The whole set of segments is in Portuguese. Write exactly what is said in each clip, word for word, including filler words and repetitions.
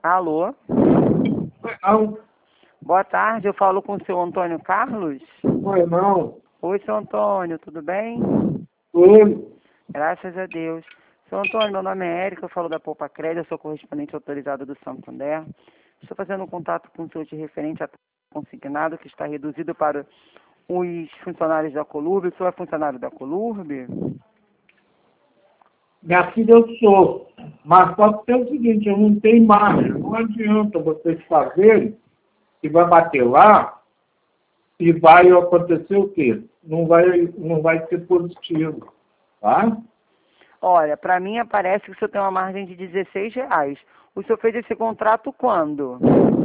Alô? Não, Boa tarde, eu falo com o seu Antônio Carlos? foi não. Oi, seu Antônio, tudo bem? Foi. Graças a Deus. Seu Antônio, meu nome é Érica, eu falo da Poupa Crédito, eu sou correspondente autorizado do Santander. Estou fazendo um contato com o senhor de referente a consignado que está reduzido para os funcionários da Colurb. O senhor é funcionário da Colurb? Minha filha eu sou. Mas só que tem o seguinte, eu não tenho margem. Não adianta vocês fazerem e vai bater lá e vai acontecer o quê? Não vai, não vai ser positivo. Tá? Olha, para mim aparece que o senhor tem uma margem de dezesseis reais. O senhor fez esse contrato quando?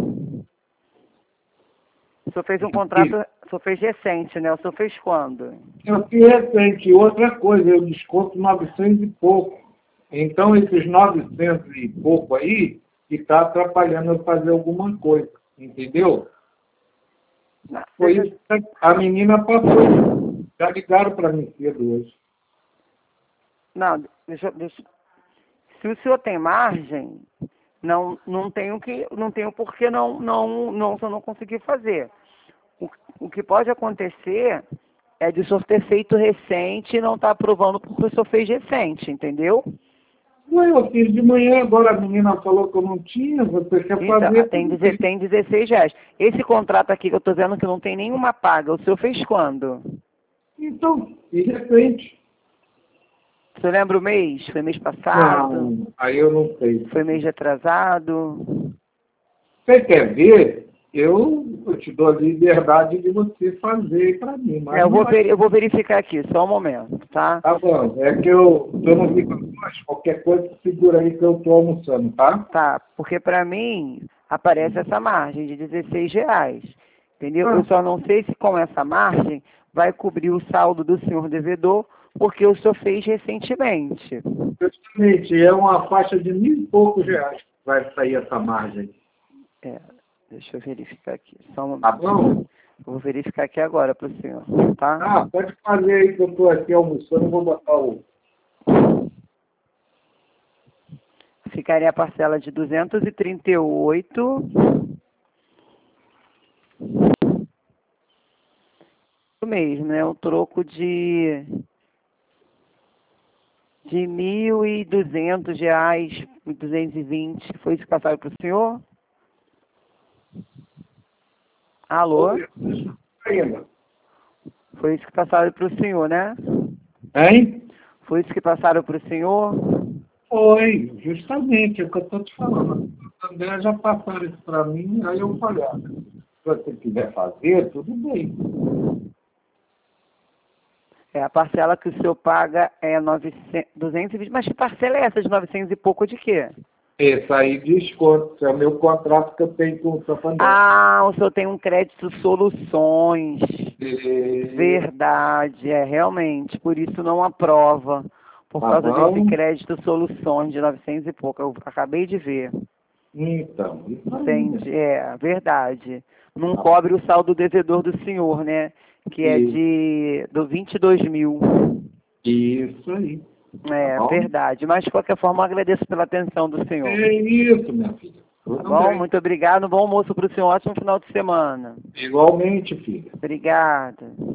O senhor fez um contrato, o senhor fez recente, né? O senhor fez quando? Eu fiz recente. Outra coisa, eu desconto novecentos e pouco. Então, esses novecentos e pouco aí, que está atrapalhando eu fazer alguma coisa. Entendeu? Não, Foi deixa- isso que a menina passou. Já ligaram para mim cedo hoje. não, deixa, deixa. Se o senhor tem margem, não, não tem o que, não tem o porquê não, não, não, o senhor não conseguir fazer. O, o que pode acontecer é de o senhor ter feito recente e não estar aprovando porque o senhor fez recente, entendeu? Não, eu fiz de manhã, agora a menina falou que eu não tinha, você quer Então, fazer... tem, deze- tem dezesseis reais. Esse contrato aqui que eu estou vendo que não tem nenhuma paga, o senhor fez quando? Então, de repente... O senhor lembra o mês? Foi mês passado? Não, aí eu não sei. Foi mês atrasado? Você quer ver? Eu, eu te dou a liberdade de você fazer para mim. Mas É, eu, não vou vai- ver, eu vou verificar aqui, só um momento, tá? Tá bom, é que eu, eu não fico mais, qualquer coisa segura aí que eu estou almoçando, tá? Tá, porque para mim aparece essa margem de dezesseis reais, entendeu? Ah. Eu só não sei se com essa margem vai cobrir o saldo do senhor devedor, porque o senhor fez recentemente. Justamente, é uma faixa de mil e poucos reais que vai sair essa margem. É, deixa eu verificar aqui, só um momento. Tá bom? Vou verificar aqui agora para o senhor, tá? Ah, pode fazer aí que eu estou aqui almoçando, vou botar o... Ficaria a parcela de duzentos e trinta e oito. Isso mesmo, né? Um troco de de mil e duzentos reais, mil duzentos e vinte. Foi isso que passaram para o senhor? Alô? Ainda. Foi isso que passaram para o senhor, né? Hein? Foi isso que passaram para o senhor? Foi, justamente, é o que eu estou te falando. Também já passaram isso para mim, aí eu falei, ah, se você quiser fazer, tudo bem. É, a parcela que o senhor paga é novecentos, duzentos e vinte. Mas que parcela é essa de novecentos e pouco de quê? Esse aí desconto, é o meu contrato que eu tenho com o Santander. Ah, o senhor tem um crédito soluções. E... Verdade, é realmente. Por isso não aprova. Por Tá causa bom? desse crédito soluções de novecentos e pouco. Eu acabei de ver. Então, isso aí. Entendi. É, verdade. Não Tá. cobre o saldo devedor do senhor, né? Que é Isso. de do vinte e dois mil. Isso aí. É, Tá bom? verdade. Mas, de qualquer forma, eu agradeço pela atenção do senhor. É isso, minha filha. Tá Tudo bom? bem. Muito obrigado. Bom almoço para o senhor. Ótimo final de semana. Igualmente, filha. Obrigada.